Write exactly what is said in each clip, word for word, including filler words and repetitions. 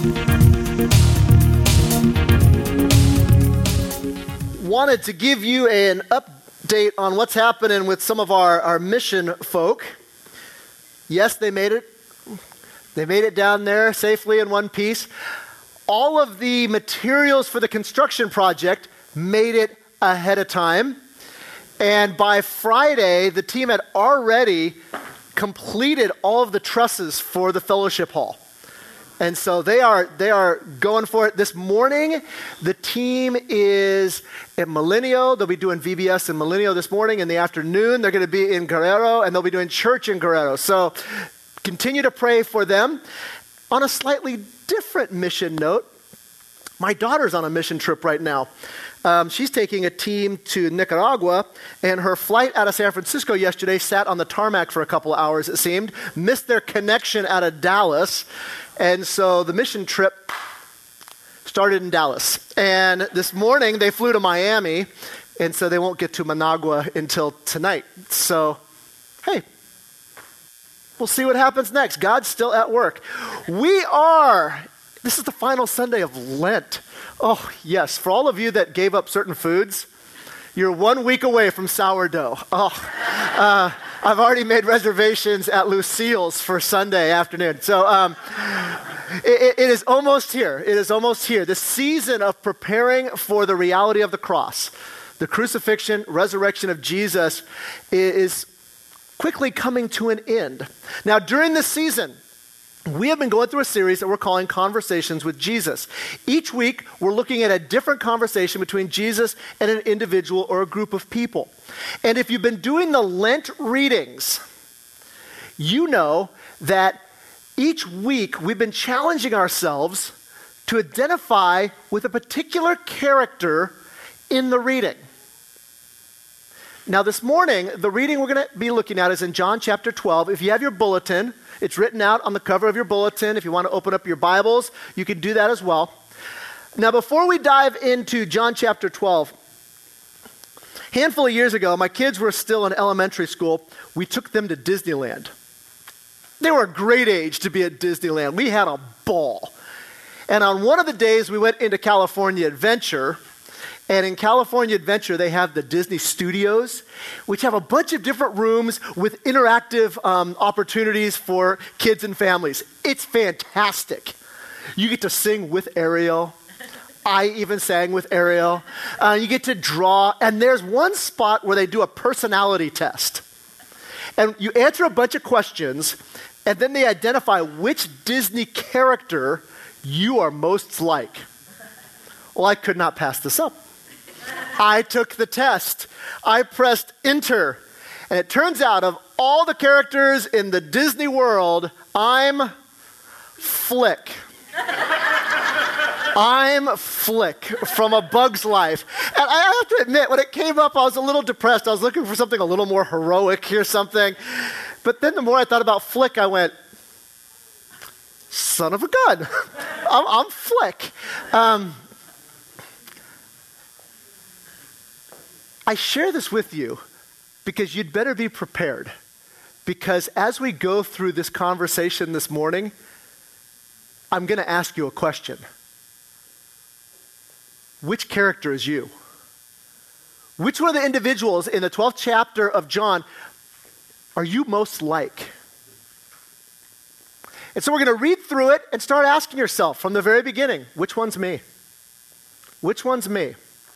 Wanted to give you an update on what's happening with some of our, our mission folk. Yes, they made it. They made it down there safely in one piece. All of the materials for the construction project made it ahead of time. And by Friday, the team had already completed all of the trusses for the fellowship hall. And so they are they are going for it. This morning, the team is at Milenio. They'll be doing V B S in Milenio this morning. In the afternoon, they're going to be in Guerrero, and they'll be doing church in Guerrero. So continue to pray for them. On a slightly different mission note, my daughter's on a mission trip right now. Um, she's taking a team to Nicaragua, and her flight out of San Francisco yesterday sat on the tarmac for a couple of hours, it seemed, missed their connection out of Dallas, and so the mission trip started in Dallas. And this morning, they flew to Miami, and so they won't get to Managua until tonight. So, hey, we'll see what happens next. God's still at work. We are, this is the final Sunday of Lent. Oh, yes. For all of you that gave up certain foods, you're one week away from sourdough. Oh, uh, I've already made reservations at Lucille's for Sunday afternoon. So um, it, it is almost here. It is almost here. The season of preparing for the reality of the cross, the crucifixion, resurrection of Jesus is quickly coming to an end. Now, during this season, we have been going through a series that we're calling Conversations with Jesus. Each week, we're looking at a different conversation between Jesus and an individual or a group of people. And if you've been doing the Lent readings, you know that each week we've been challenging ourselves to identify with a particular character in the reading. Now this morning, the reading we're going to be looking at is in John chapter twelve. If you have your bulletin, it's written out on the cover of your bulletin. If you want to open up your Bibles, you can do that as well. Now, before we dive into John chapter twelve, a handful of years ago, my kids were still in elementary school. We took them to Disneyland. They were a great age to be at Disneyland. We had a ball. And on one of the days, we went into California Adventure. And in California Adventure, they have the Disney Studios, which have a bunch of different rooms with interactive um, opportunities for kids and families. It's fantastic. You get to sing with Ariel. I even sang with Ariel. Uh, you get to draw. And there's one spot where they do a personality test. And you answer a bunch of questions, and then they identify which Disney character you are most like. Well, I could not pass this up. I took the test. I pressed enter. And it turns out of all the characters in the Disney world, I'm Flick. I'm Flick from A Bug's Life. And I have to admit, when it came up, I was a little depressed. I was looking for something a little more heroic or something. But then the more I thought about Flick, I went, son of a gun. I'm, I'm Flick. Um, I share this with you because you'd better be prepared. Because as we go through this conversation this morning, I'm going to ask you a question. Which character is you? Which one of the individuals in the twelfth chapter of John are you most like? And so we're going to read through it and start asking yourself from the very beginning, which one's me? Which one's me?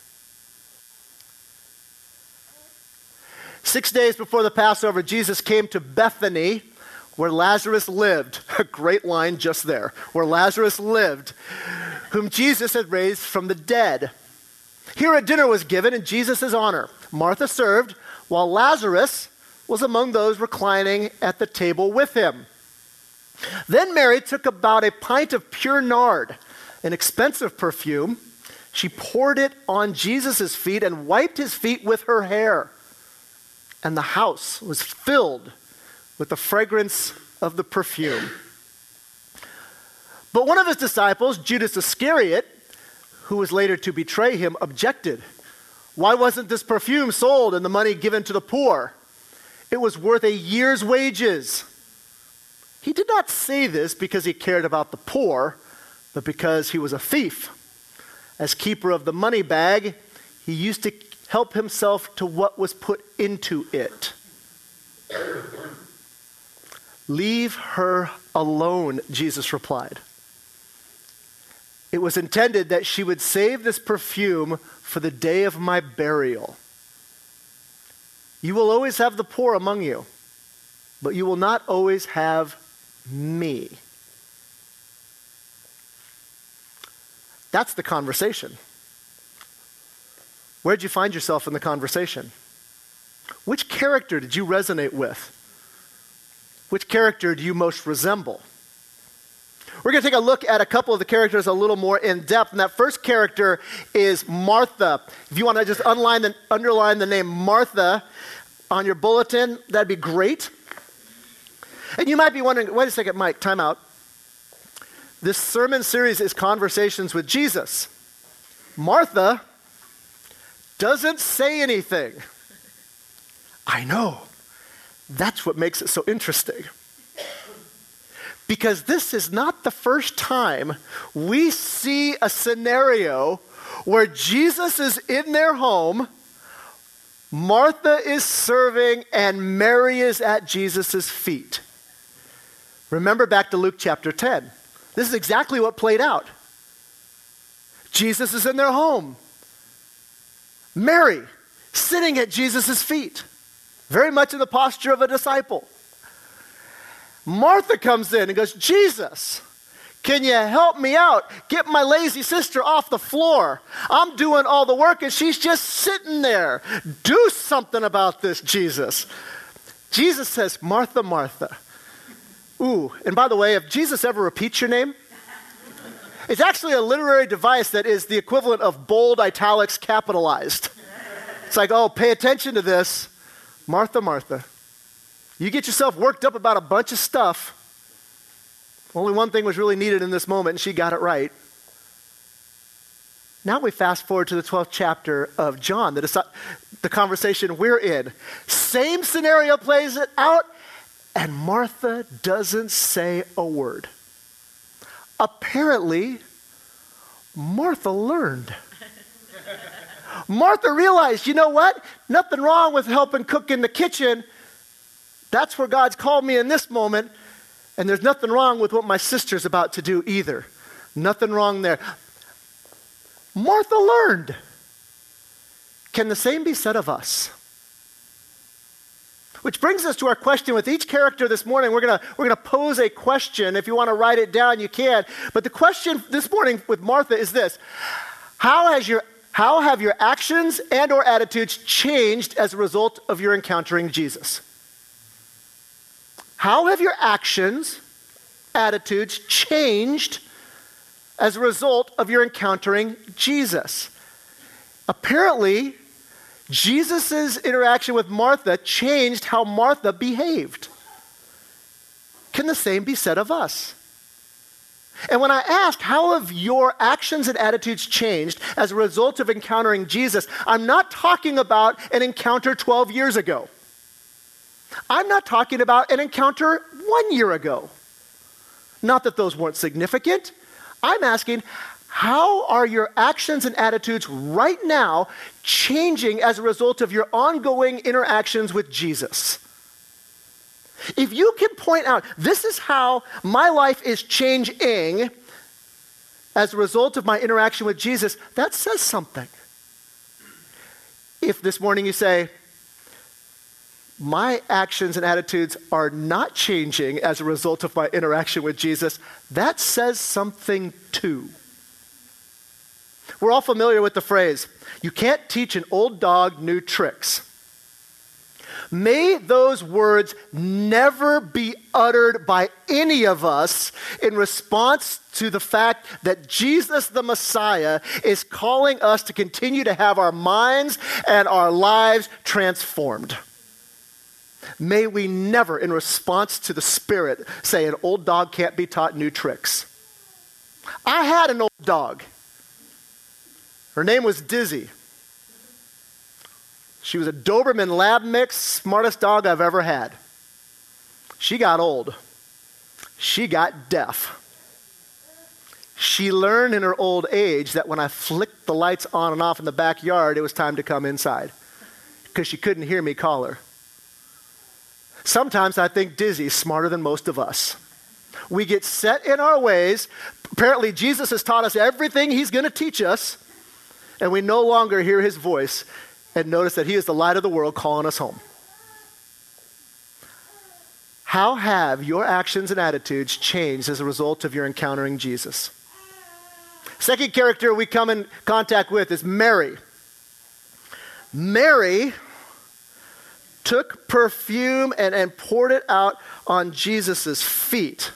Six days before the Passover, Jesus came to Bethany, where Lazarus lived. A great line just there. Where Lazarus lived, whom Jesus had raised from the dead. Here a dinner was given in Jesus' honor. Martha served, while Lazarus was among those reclining at the table with him. Then Mary took about a pint of pure nard, an expensive perfume. She poured it on Jesus' feet and wiped his feet with her hair. And the house was filled with the fragrance of the perfume. But one of his disciples, Judas Iscariot, who was later to betray him, objected. Why wasn't this perfume sold and the money given to the poor? It was worth a year's wages. He did not say this because he cared about the poor, but because he was a thief. As keeper of the money bag, he used to help himself to what was put into it. Leave her alone, Jesus replied. It was intended that she would save this perfume for the day of my burial. You will always have the poor among you, but you will not always have me. That's the conversation. Where'd you find yourself in the conversation? Which character did you resonate with? Which character do you most resemble? We're going to take a look at a couple of the characters a little more in depth. And that first character is Martha. If you want to just underline the, underline the name Martha on your bulletin, that'd be great. And you might be wondering, wait a second, Mike, time out. This sermon series is Conversations with Jesus. Martha doesn't say anything. I know. That's what makes it so interesting. Because this is not the first time we see a scenario where Jesus is in their home, Martha is serving, and Mary is at Jesus' feet. Remember back to Luke chapter ten. This is exactly what played out. Jesus is in their home. Mary sitting at Jesus' feet, very much in the posture of a disciple. Martha comes in and goes, Jesus, can you help me out? Get my lazy sister off the floor. I'm doing all the work and she's just sitting there. Do something about this, Jesus. Jesus says, Martha, Martha. Ooh, and by the way, if Jesus ever repeats your name, it's actually a literary device that is the equivalent of bold italics capitalized. It's like, oh, pay attention to this. Martha, Martha. You get yourself worked up about a bunch of stuff. Only one thing was really needed in this moment, and she got it right. Now we fast forward to the twelfth chapter of John, the, the conversation we're in. Same scenario plays it out, and Martha doesn't say a word. Apparently, Martha learned. Martha realized, you know what? Nothing wrong with helping cook in the kitchen. That's where God's called me in this moment. And there's nothing wrong with what my sister's about to do either. Nothing wrong there. Martha learned. Can the same be said of us? Which brings us to our question with each character this morning. We're going we're gonna pose a question. If you want to write it down, you can. But the question this morning with Martha is this. How has your How have your actions and or attitudes changed as a result of your encountering Jesus? How have your actions, attitudes changed as a result of your encountering Jesus? Apparently, Jesus' interaction with Martha changed how Martha behaved. Can the same be said of us? And when I ask, how have your actions and attitudes changed as a result of encountering Jesus, I'm not talking about an encounter twelve years ago. I'm not talking about an encounter one year ago. Not that those weren't significant. I'm asking, how are your actions and attitudes right now changing as a result of your ongoing interactions with Jesus? If you can point out, this is how my life is changing as a result of my interaction with Jesus, that says something. If this morning you say, my actions and attitudes are not changing as a result of my interaction with Jesus, that says something too. We're all familiar with the phrase, you can't teach an old dog new tricks. May those words never be uttered by any of us in response to the fact that Jesus the Messiah is calling us to continue to have our minds and our lives transformed. May we never, in response to the Spirit, say an old dog can't be taught new tricks. I had an old dog. Her name was Dizzy. She was a Doberman lab mix, smartest dog I've ever had. She got old. She got deaf. She learned in her old age that when I flicked the lights on and off in the backyard, it was time to come inside because she couldn't hear me call her. Sometimes I think Dizzy's smarter than most of us. We get set in our ways. Apparently, Jesus has taught us everything he's going to teach us, and we no longer hear his voice and notice that he is the light of the world calling us home. How have your actions and attitudes changed as a result of your encountering Jesus? Second character we come in contact with is Mary. Mary took perfume and, and poured it out on Jesus' feet.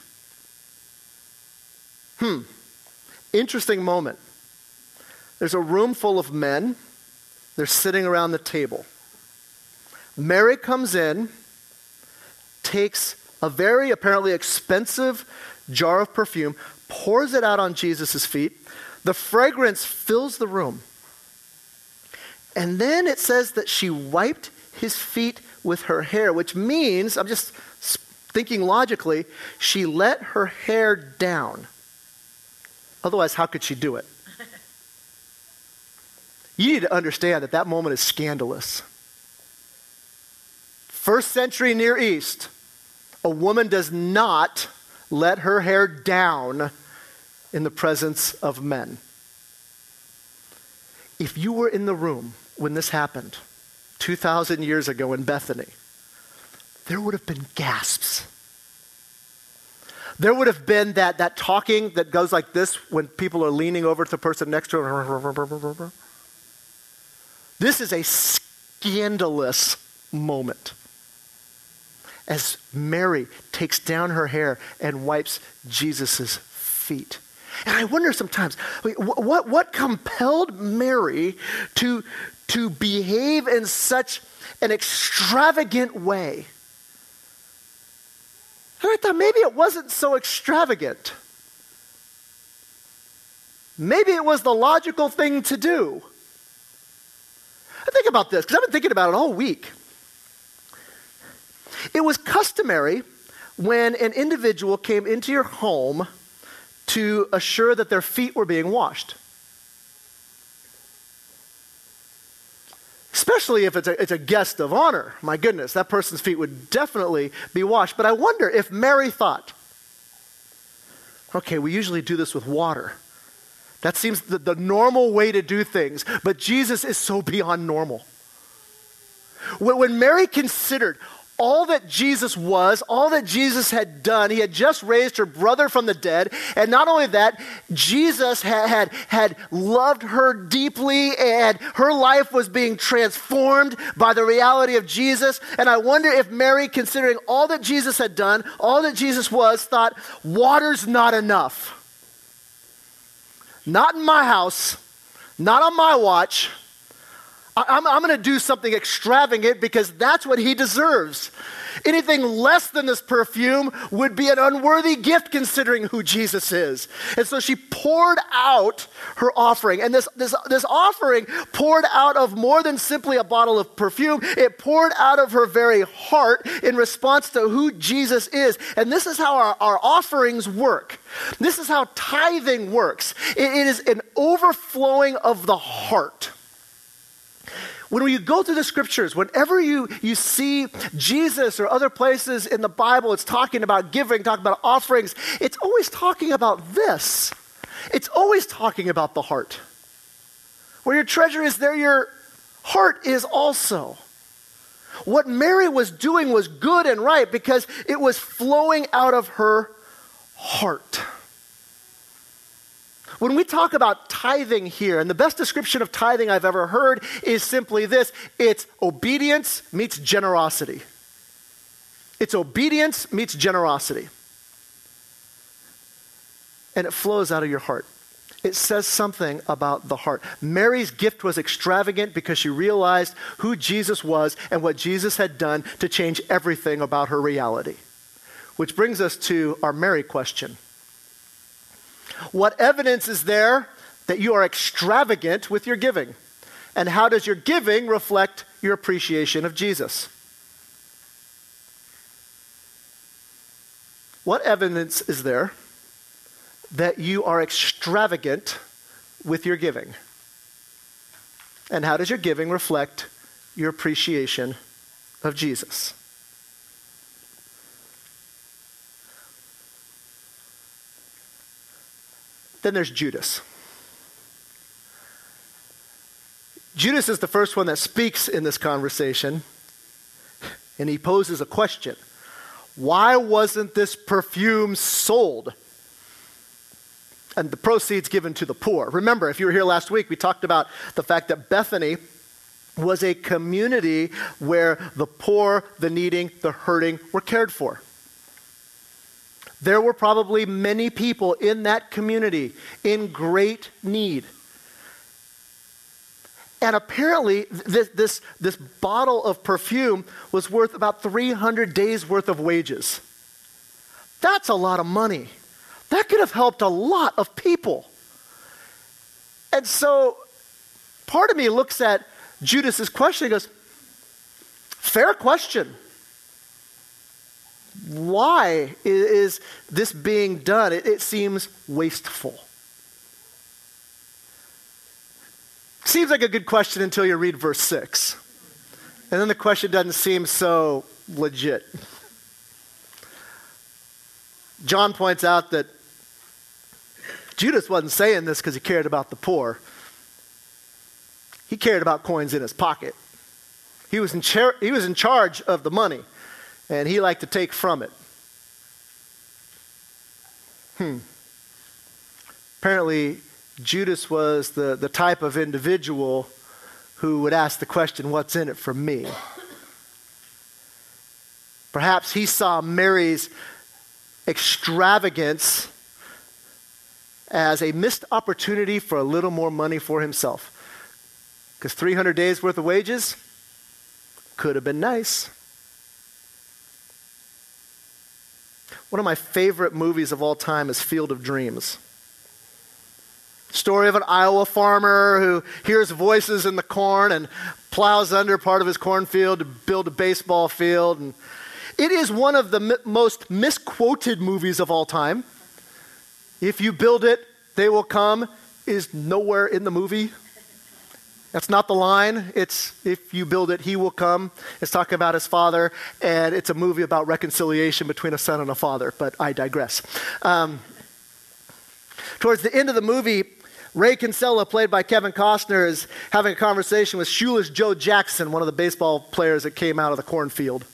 Hmm. Interesting moment. There's a room full of men. They're sitting around the table. Mary comes in, takes a very apparently expensive jar of perfume, pours it out on Jesus' feet. The fragrance fills the room. And then it says that she wiped his feet with her hair, which means, I'm just thinking logically, she let her hair down. Otherwise, how could she do it? You need to understand that that moment is scandalous. First century Near East, a woman does not let her hair down in the presence of men. If you were in the room when this happened two thousand years ago in Bethany, there would have been gasps. There would have been that, that talking that goes like this when people are leaning over to the person next to them. This is a scandalous moment as Mary takes down her hair and wipes Jesus' feet. And I wonder sometimes, what, what compelled Mary to, to behave in such an extravagant way? And I thought maybe it wasn't so extravagant. Maybe it was the logical thing to do. I think about this, because I've been thinking about it all week. It was customary when an individual came into your home to assure that their feet were being washed. Especially if it's a, it's a guest of honor. My goodness, that person's feet would definitely be washed. But I wonder if Mary thought, okay, we usually do this with water. That seems the, the normal way to do things. But Jesus is so beyond normal. When, when Mary considered all that Jesus was, all that Jesus had done, he had just raised her brother from the dead, and not only that, Jesus had, had, had loved her deeply, and her life was being transformed by the reality of Jesus. And I wonder if Mary, considering all that Jesus had done, all that Jesus was, thought, water's not enough. Not in my house, not on my watch. I'm, I'm going to do something extravagant because that's what he deserves. Anything less than this perfume would be an unworthy gift considering who Jesus is. And so she poured out her offering. And this, this, this offering poured out of more than simply a bottle of perfume. It poured out of her very heart in response to who Jesus is. And this is how our, our offerings work. This is how tithing works. It, it is an overflowing of the heart. When you go through the scriptures, whenever you, you see Jesus or other places in the Bible, it's talking about giving, talking about offerings, it's always talking about this. It's always talking about the heart. Where your treasure is, there your heart is also. What Mary was doing was good and right because it was flowing out of her heart. When we talk about tithing here, and the best description of tithing I've ever heard is simply this: it's obedience meets generosity. It's obedience meets generosity. And it flows out of your heart. It says something about the heart. Mary's gift was extravagant because she realized who Jesus was and what Jesus had done to change everything about her reality. Which brings us to our Mary question. What evidence is there that you are extravagant with your giving? And how does your giving reflect your appreciation of Jesus? What evidence is there that you are extravagant with your giving? And how does your giving reflect your appreciation of Jesus? Then there's Judas. Judas is the first one that speaks in this conversation, and he poses a question. Why wasn't this perfume sold and the proceeds given to the poor? Remember, if you were here last week, we talked about the fact that Bethany was a community where the poor, the needing, the hurting were cared for. There were probably many people in that community in great need. And apparently, this, this, this bottle of perfume was worth about three hundred days worth of wages. That's a lot of money. That could have helped a lot of people. And so, part of me looks at Judas's question and goes, fair question. Why is this being done? It, it seems wasteful. Seems like a good question until you read verse six. And then the question doesn't seem so legit. John points out that Judas wasn't saying this because he cared about the poor. He cared about coins in his pocket. He was in char- he was in charge of the money, and he liked to take from it. Hmm. Apparently, Judas was the, the type of individual who would ask the question, what's in it for me? Perhaps he saw Mary's extravagance as a missed opportunity for a little more money for himself. Because three hundred days worth of wages could have been nice. One of my favorite movies of all time is Field of Dreams. Story of an Iowa farmer who hears voices in the corn and plows under part of his cornfield to build a baseball field. And it is one of the mi- most misquoted movies of all time. If you build it, they will come is nowhere in the movie. That's not the line. It's if you build it, he will come. It's talking about his father, and it's a movie about reconciliation between a son and a father, but I digress. Um, towards the end of the movie, Ray Kinsella, played by Kevin Costner, is having a conversation with Shoeless Joe Jackson, one of the baseball players that came out of the cornfield.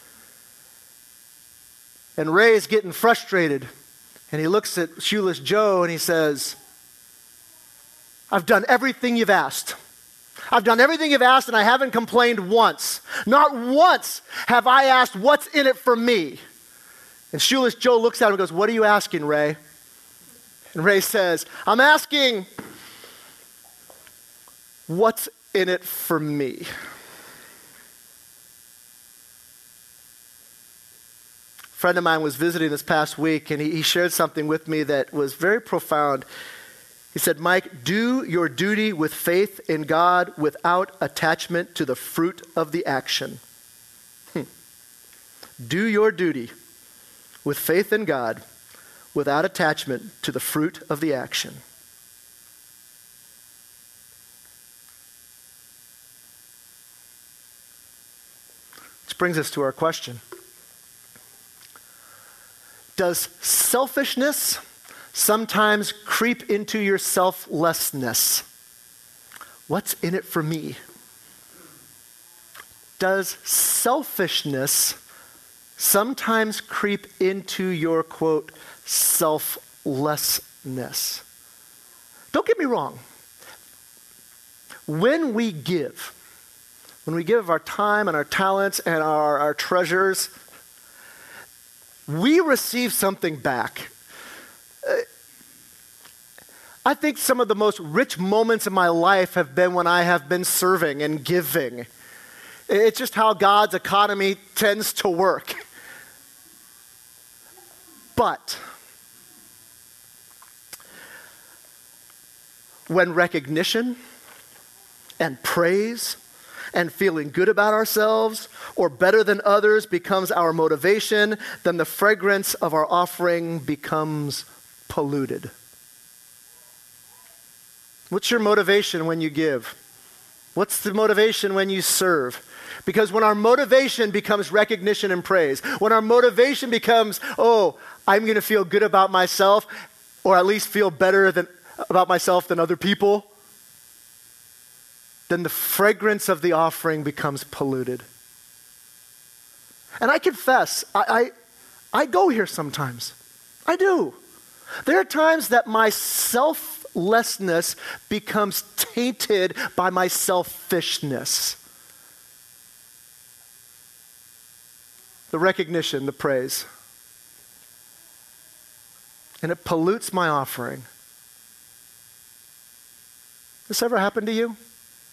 And Ray's getting frustrated, and he looks at Shoeless Joe and he says, I've done everything you've asked. I've done everything you've asked, and I haven't complained once. Not once have I asked, what's in it for me? And Shoeless Joe looks at him and goes, what are you asking, Ray? And Ray says, I'm asking, what's in it for me? A friend of mine was visiting this past week, and he, he shared something with me that was very profound. He said, Mike, do your duty with faith in God without attachment to the fruit of the action. Hmm. Do your duty with faith in God without attachment to the fruit of the action. Which brings us to our question. Does selfishness sometimes creep into your selflessness? What's in it for me? Does selfishness sometimes creep into your, quote, selflessness? Don't get me wrong. When we give, when we give our time and our talents and our, our treasures, we receive something back. Uh, I think some of the most rich moments in my life have been when I have been serving and giving. It's just how God's economy tends to work. But when recognition and praise and feeling good about ourselves or better than others becomes our motivation, then the fragrance of our offering becomes polluted. What's your motivation when you give? What's the motivation when you serve? Because when our motivation becomes recognition and praise, when our motivation becomes, oh, I'm going to feel good about myself, or at least feel better than, about myself than other people, then the fragrance of the offering becomes polluted. And I confess, I, I, I go here sometimes. I do. There are times that my selflessness becomes tainted by my selfishness. The recognition, the praise. And it pollutes my offering. This ever happened to you?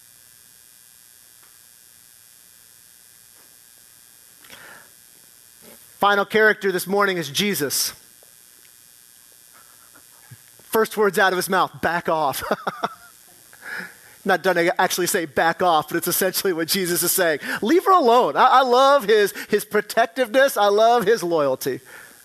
Final character this morning is Jesus. First words out of his mouth, back off. Not done to actually say back off, but it's essentially what Jesus is saying. Leave her alone. I, I love his, his protectiveness. I love his loyalty.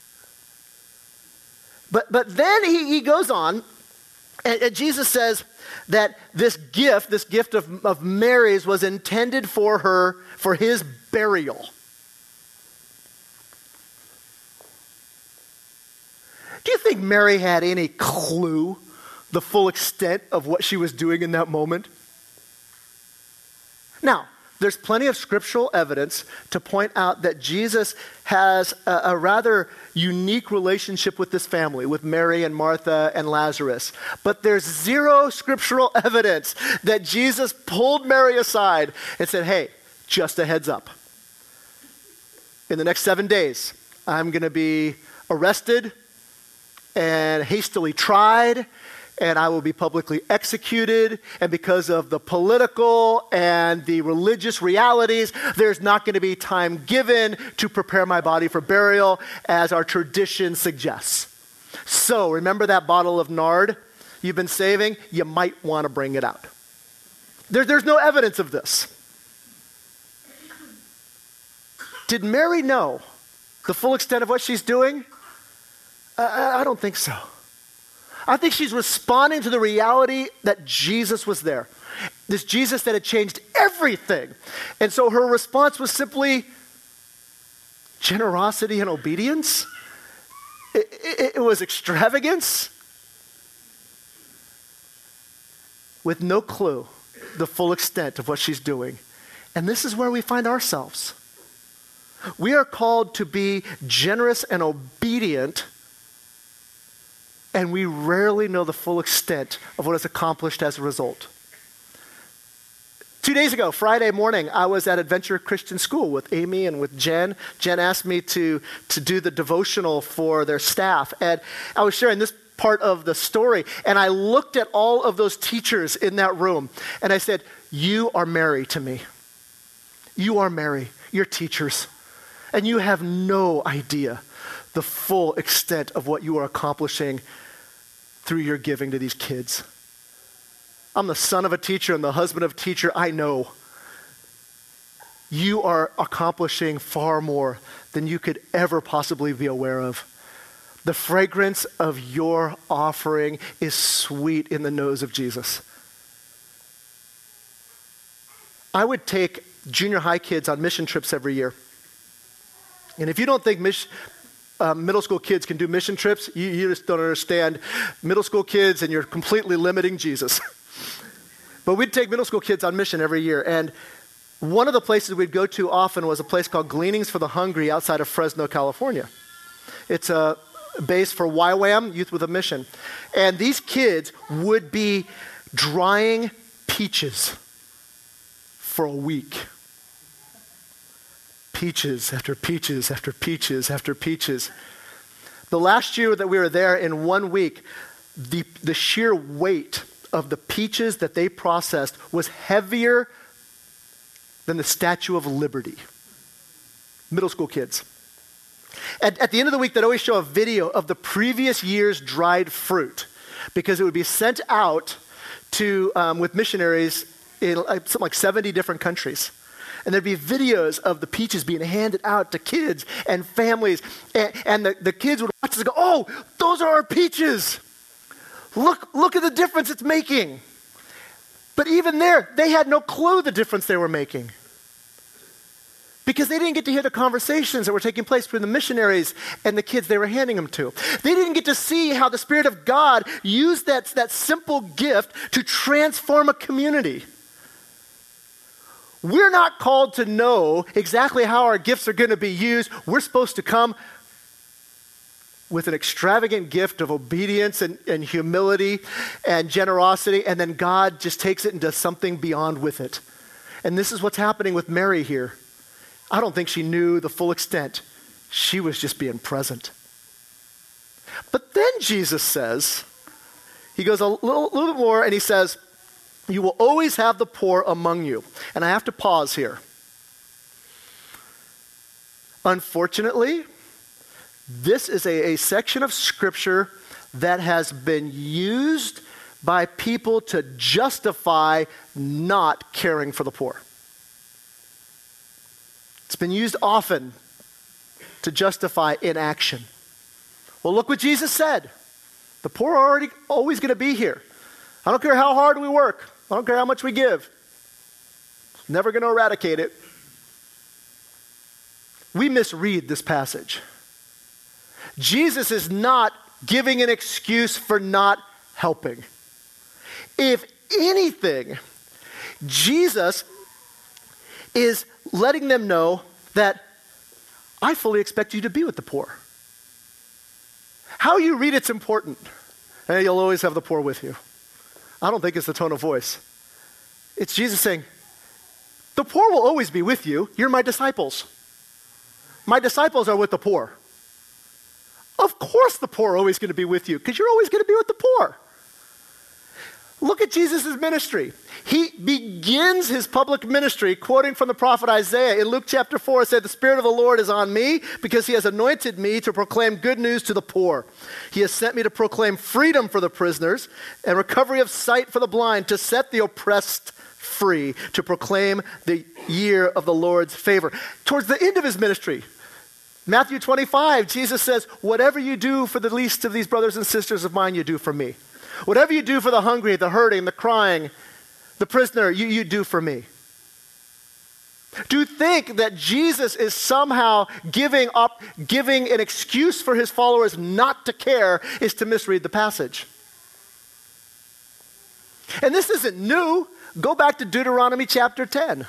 But, but then he, he goes on, and, and Jesus says that this gift, this gift of, of Mary's was intended for her, for his burial. Do you think Mary had any clue the full extent of what she was doing in that moment? Now, there's plenty of scriptural evidence to point out that Jesus has a, a rather unique relationship with this family, with Mary and Martha and Lazarus. But there's zero scriptural evidence that Jesus pulled Mary aside and said, hey, just a heads up. In the next seven days, I'm going to be arrested and hastily tried, and I will be publicly executed. And because of the political and the religious realities, there's not going to be time given to prepare my body for burial, as our tradition suggests. So remember that bottle of nard you've been saving? You might want to bring it out. There, there's no evidence of this. Did Mary know the full extent of what she's doing? I, I don't think so. I think she's responding to the reality that Jesus was there. This Jesus that had changed everything. And so her response was simply generosity and obedience. It, it, it was extravagance with no clue the full extent of what she's doing. And this is where we find ourselves. We are called to be generous and obedient, and we rarely know the full extent of what is accomplished as a result. Two days ago, Friday morning, I was at Adventure Christian School with Amy and with Jen. Jen asked me to, to do the devotional for their staff. And I was sharing this part of the story, and I looked at all of those teachers in that room, and I said, you are Mary to me. You are Mary. You're teachers. And you have no idea the full extent of what you are accomplishing through your giving to these kids. I'm the son of a teacher and the husband of a teacher. I know. You are accomplishing far more than you could ever possibly be aware of. The fragrance of your offering is sweet in the nose of Jesus. I would take junior high kids on mission trips every year. And if you don't think mission, uh, middle school kids can do mission trips, you, you just don't understand middle school kids, and you're completely limiting Jesus. But we'd take middle school kids on mission every year. And one of the places we'd go to often was a place called Gleanings for the Hungry outside of Fresno, California. It's a base for Y WAM, Youth with a Mission. And these kids would be drying peaches for a week. Peaches after peaches after peaches after peaches. The last year that we were there, in one week, the, the sheer weight of the peaches that they processed was heavier than the Statue of Liberty. Middle school kids. At, at the end of the week, they'd always show a video of the previous year's dried fruit, because it would be sent out to um, with missionaries in like, something like seventy different countries. And there'd be videos of the peaches being handed out to kids and families. And, and the, the kids would watch this and go, oh, those are our peaches. Look, look at the difference it's making. But even there, they had no clue the difference they were making. Because they didn't get to hear the conversations that were taking place between the missionaries and the kids they were handing them to. They didn't get to see how the Spirit of God used that, that simple gift to transform a community. We're not called to know exactly how our gifts are going to be used. We're supposed to come with an extravagant gift of obedience and, and humility and generosity, and then God just takes it and does something beyond with it. And this is what's happening with Mary here. I don't think she knew the full extent. She was just being present. But then Jesus says, he goes a little, little bit more and he says, you will always have the poor among you. And I have to pause here. Unfortunately, this is a, a section of scripture that has been used by people to justify not caring for the poor. It's been used often to justify inaction. Well, look what Jesus said. The poor are already always going to be here. I don't care how hard we work. I don't care how much we give. Never going to eradicate it. We misread this passage. Jesus is not giving an excuse for not helping. If anything, Jesus is letting them know that I fully expect you to be with the poor. How you read it's important. And you'll always have the poor with you. I don't think it's the tone of voice. It's Jesus saying, the poor will always be with you. You're my disciples. My disciples are with the poor. Of course the poor are always going to be with you because you're always going to be with the poor. Look at Jesus' ministry. He begins his public ministry quoting from the prophet Isaiah. In Luke chapter four, it said, the Spirit of the Lord is on me because he has anointed me to proclaim good news to the poor. He has sent me to proclaim freedom for the prisoners and recovery of sight for the blind, to set the oppressed free, to proclaim the year of the Lord's favor. Towards the end of his ministry, Matthew twenty-five, Jesus says, whatever you do for the least of these brothers and sisters of mine, you do for me. Whatever you do for the hungry, the hurting, the crying, the prisoner, you, you do for me. Do you think that Jesus is somehow giving up, giving an excuse for his followers not to care is to misread the passage? And this isn't new. Go back to Deuteronomy chapter ten.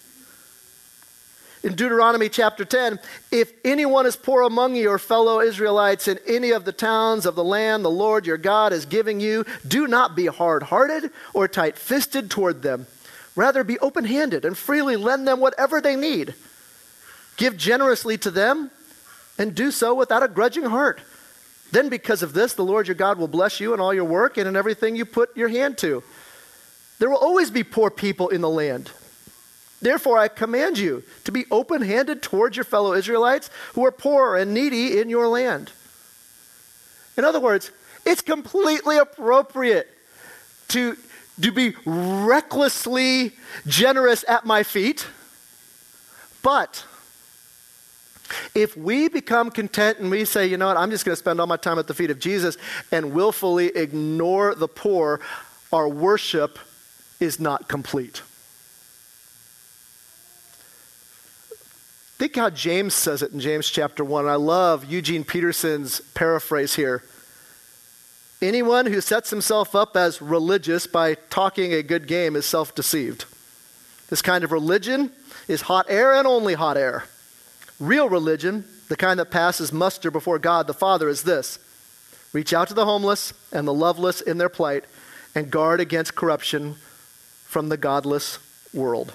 In Deuteronomy chapter ten, if anyone is poor among you or fellow Israelites in any of the towns of the land the Lord your God is giving you, do not be hard-hearted or tight-fisted toward them. Rather, be open-handed and freely lend them whatever they need. Give generously to them and do so without a grudging heart. Then because of this, the Lord your God will bless you in all your work and in everything you put your hand to. There will always be poor people in the land. Therefore, I command you to be open-handed towards your fellow Israelites who are poor and needy in your land. In other words, it's completely appropriate to, to be recklessly generous at my feet. But if we become content and we say, you know what, I'm just going to spend all my time at the feet of Jesus and willfully ignore the poor, our worship is not complete. Think how James says it in James chapter one. I love Eugene Peterson's paraphrase here. Anyone who sets himself up as religious by talking a good game is self-deceived. This kind of religion is hot air and only hot air. Real religion, the kind that passes muster before God the Father, is this: reach out to the homeless and the loveless in their plight and guard against corruption from the godless world.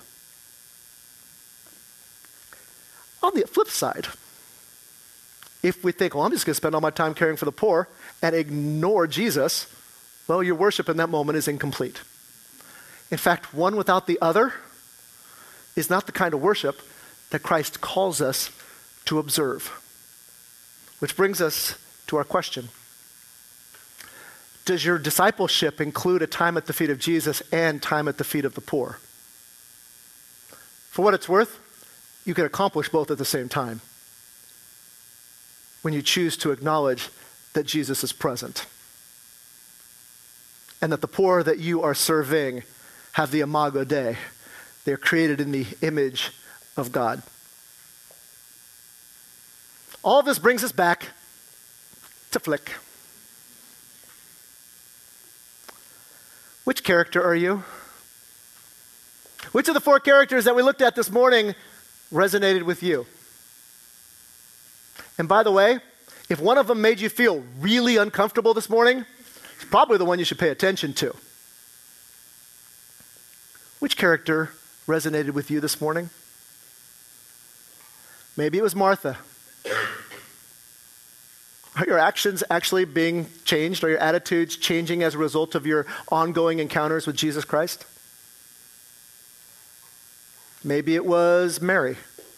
On the flip side, if we think, well, I'm just going to spend all my time caring for the poor and ignore Jesus, well, your worship in that moment is incomplete. In fact, one without the other is not the kind of worship that Christ calls us to observe. Which brings us to our question. Does your discipleship include a time at the feet of Jesus and time at the feet of the poor? For what it's worth, you can accomplish both at the same time when you choose to acknowledge that Jesus is present and that the poor that you are serving have the imago Dei. They're created in the image of God. All of this brings us back to Flick. Which character are you? Which of the four characters that we looked at this morning resonated with you? And by the way, if one of them made you feel really uncomfortable this morning, it's probably the one you should pay attention to. Which character resonated with you this morning? Maybe it was Martha. Are your actions actually being changed? Are your attitudes changing as a result of your ongoing encounters with Jesus Christ? Maybe it was Mary.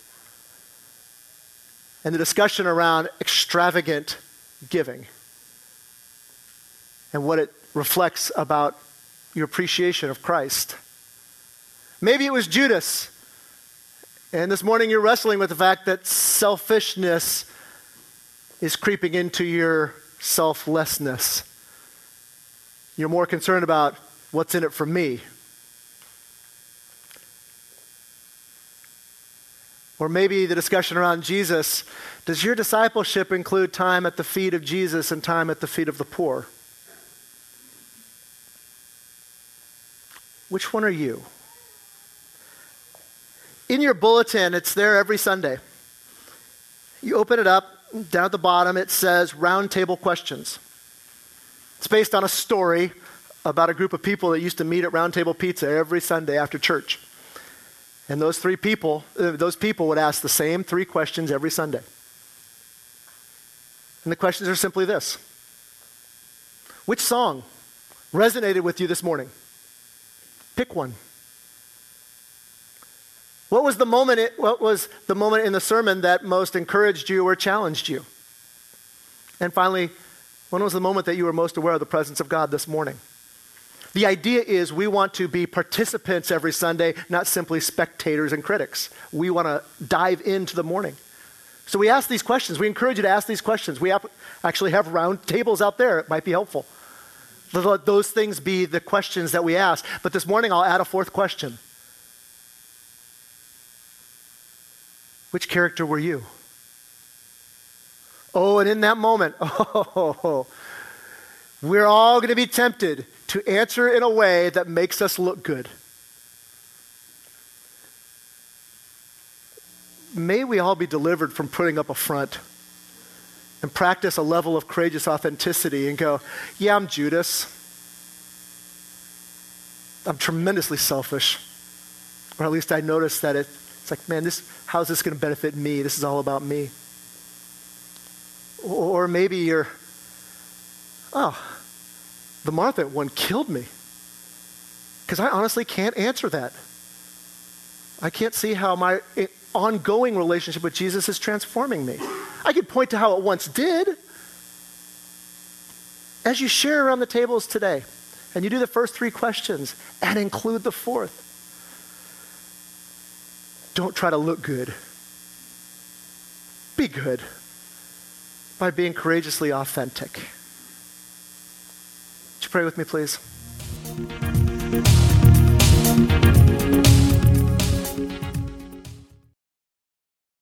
And the discussion around extravagant giving and what it reflects about your appreciation of Christ. Maybe it was Judas. And this morning you're wrestling with the fact that selfishness is creeping into your selflessness. You're more concerned about what's in it for me. Or maybe the discussion around Jesus, does your discipleship include time at the feet of Jesus and time at the feet of the poor? Which one are you? In your bulletin, it's there every Sunday. You open it up, down at the bottom it says round table questions. It's based on a story about a group of people that used to meet at Round Table Pizza every Sunday after church. And those three people, uh, those people would ask the same three questions every Sunday. And the questions are simply this. Which song resonated with you this morning? Pick one. What was the moment, it, what was the moment in the sermon that most encouraged you or challenged you? And finally, when was the moment that you were most aware of the presence of God this morning? The idea is we want to be participants every Sunday, not simply spectators and critics. We want to dive into the morning. So we ask these questions. We encourage you to ask these questions. We have, actually have round tables out there. It might be helpful. Let those things be the questions that we ask. But this morning I'll add a fourth question. Which character were you? Oh, and in that moment, oh, we're all going to be tempted to answer in a way that makes us look good. May we all be delivered from putting up a front and practice a level of courageous authenticity and go, yeah, I'm Judas. I'm tremendously selfish. Or at least I noticed that it, it's like, man, this, how's this going to benefit me? This is all about me. Or maybe you're, oh, the Martha one killed me. Because I honestly can't answer that. I can't see how my ongoing relationship with Jesus is transforming me. I could point to how it once did. As you share around the tables today, and you do the first three questions, and include the fourth, don't try to look good. Be good by being courageously authentic. Would you pray with me, please?